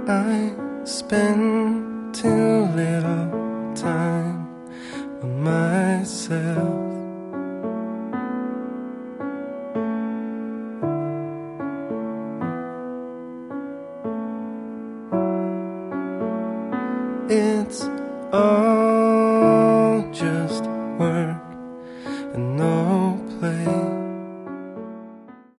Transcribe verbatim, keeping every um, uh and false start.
I spend too little time on myself. It's all just work.